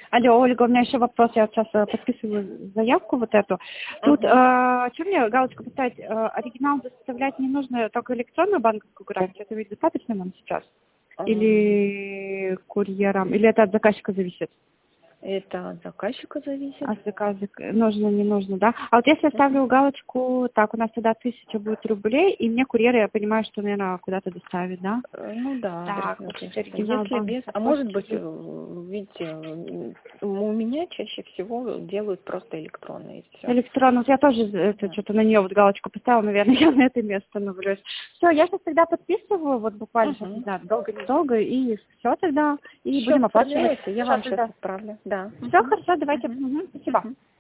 Алло, Ольга, у меня еще вопрос. Я вот сейчас подписываю заявку вот эту. Тут, что мне галочку поставить? Оригинал доставлять не нужно, только электронную банковскую гарантию. Это ведь достаточно нам сейчас? Или курьером? Или это от заказчика зависит? Это от заказчика зависит. От заказчика нужно, не нужно, да? А вот если я ставлю галочку, так, у нас тогда 1000 будет рублей, и мне курьер, я понимаю, что, наверное, куда-то доставит, да? Ну да, Так, оригинал если без, банка. а может быть, видите, у меня чаще всего делают просто электронные, и все. Электронно. Вот я тоже это, что-то на нее вот галочку поставила, наверное, я на это место становлюсь. Все, я сейчас тогда подписываю, вот буквально сейчас, не знаю, долго-недолго, и все тогда, и Все, будем оплачивать. я вам сейчас отправлю, да. Все, хорошо, давайте. Спасибо.